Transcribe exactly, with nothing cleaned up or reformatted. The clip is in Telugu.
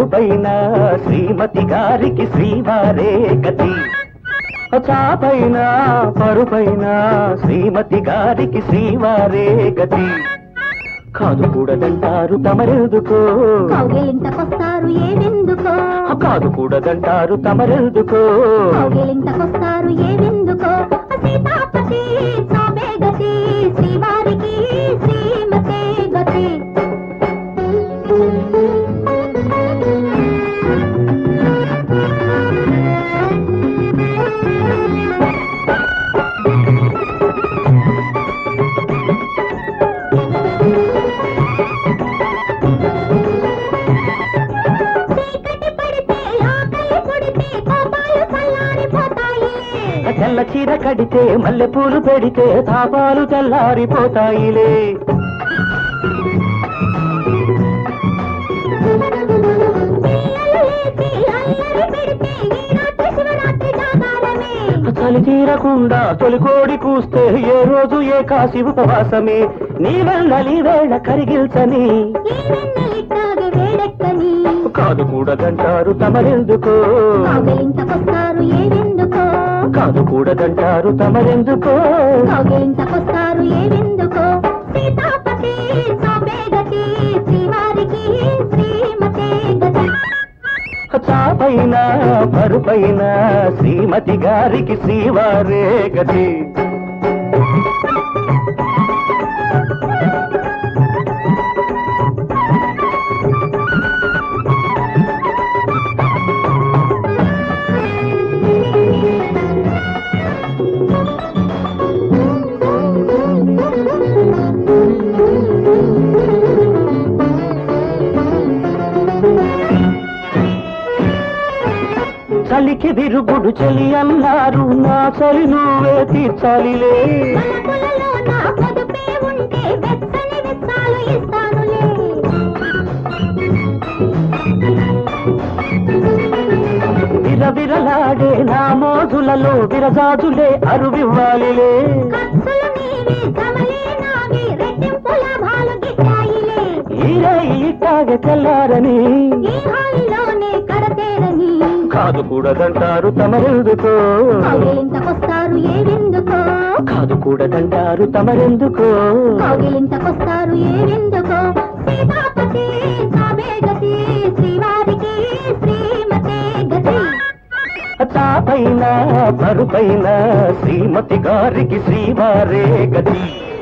పరుపైన శ్రీమతి గారికి శ్రీవారే గతి చాపైన పరుపైన శ్రీమతి గారికి శ్రీవారే గతి కాదు కూడదంటారు తమరెందుకో కౌగిలింతకొస్తారు ఏవెందుకో కాదు కూడదంటారు తమరెందుకో కౌగిలింతకొస్తారు ఏవెందుకో సీతాపతి సాబే గతి శ్రీవారికి శ్రీమతే గతి తెల్ల చీర కడితే మల్లె పూలు పెడితే తాపాలు తెల్లారిపోతాయిలే చలి తీరకుండా తొలి కోడి కూస్తే ఏ రోజు ఏ కాశి ఉపవాసమే నీ వెళ్ళలి వేళ కరిగిల్చని కాదు కూడదంటారు తమరెందుకో కాదు కూడదంటారు తమరెందుకో కౌగిలింతకొస్తారు ఏవెందుకో సీతాపతి సాబే గతి శ్రీవారికి శ్రీమతే గతి చాపైన పరుపైన శ్రీమతి గారికి శ్రీవారే గతి చలికి విరుగుడు చలి అన్నారు నా చలి నువ్వే తీర్చాలిలే విరవిరలాడే నా మోజులలో విరజాజులే అరువివ్వాలిలే ఈరే ఇట్టాగ తెల్లారని కాదు కూడదంటారు తమరెందుకో కౌగిలింతకొస్తారు ఏవెందుకో కాదు కూడదంటారు తమరెందుకో కౌగిలింతకొస్తారు ఏవెందుకో సీతాపతి సాబే గతి శ్రీవారికి శ్రీమతే గతి చాపైన పరుపైన శ్రీమతి గారికి శ్రీవారే గతి